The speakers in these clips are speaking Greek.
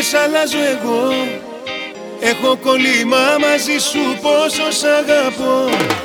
Δε σ' αλλάζω εγώ. Έχω κολλήμα μαζί σου, πόσο σ' αγαπώ.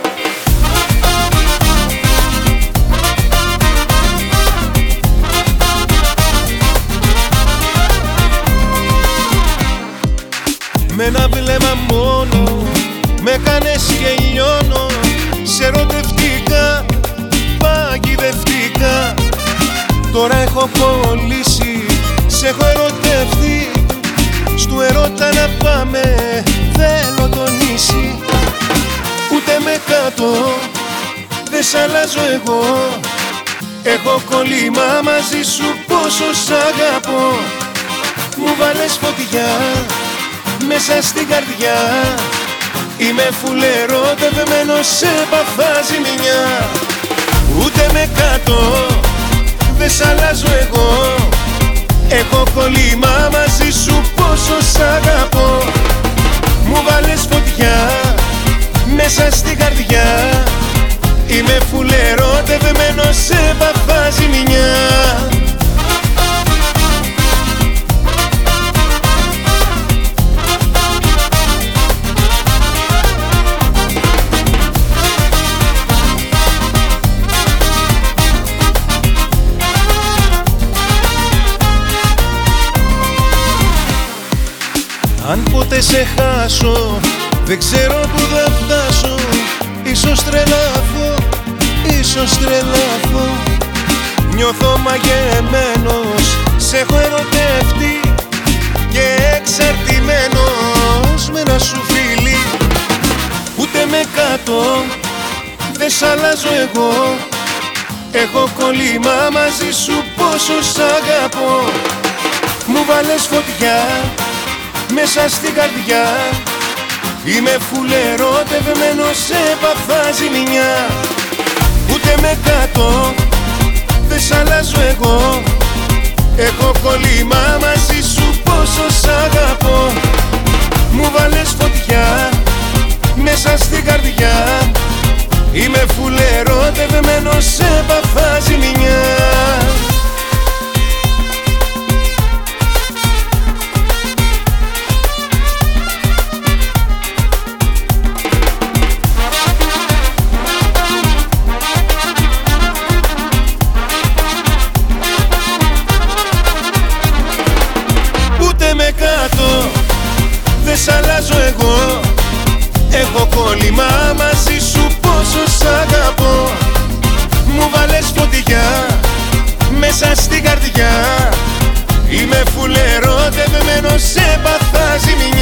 Με ένα βλέμμα μόνο με κάνες και λιώνω. Σε ερωτευτικά, παγιδευτικά. Τώρα έχω κολλήσει, σε έχω ερωτευτεί. Στου ερώτα να πάμε, θέλω το νησί. Ούτε με κάτω, δε σ' αλλάζω εγώ. Έχω κολλήμα μαζί σου, πόσο σ' αγαπώ. Μου βάλες φωτιά μέσα στην καρδιά. Είμαι φουλερωτευμένος, σε παθάζει μηνιά. Ούτε με κάτω, δε σ' αλλάζω εγώ. Έχω κολλήμα μαζί σου, πόσο σ' αγαπώ. Μου βάλες φωτιά μέσα στην καρδιά. Είμαι φουλερωτευμένος, σε παθάζει μηνιά. Αν ποτέ σε χάσω, δεν ξέρω που θα φτάσω. Ίσως τρελαθώ, ίσως τρελαθώ. Νιώθω μαγεμένος, σε έχω ερωτευτεί. Και εξαρτημένος με ένα σου φίλι. Ούτε με κάτω, δεν σ' αλλάζω εγώ. Έχω κολλήμα μαζί σου, πόσο σ' αγαπώ. Μου βάλες φωτιά μέσα στην καρδιά. Είμαι φουλερωτευμένος, σε παθάζει μηνιά. Ούτε με κάτω, δε σ' αλλάζω εγώ. Έχω κολλήμα μαζί σου, πόσο σ' αγαπώ. Μου βάλες φωτιά μέσα στην καρδιά. Είμαι φουλερωτευμένος, σε παθάζει μηνιά. Με κάτω, δε σ' αλλάζω εγώ. Έχω κόλλημα μαζί σου, πόσο σ' αγαπώ. Μου βάλες φωτιά μέσα στην καρδιά. Είμαι φουλερωτευμένος, σε παθάζει μηνιά.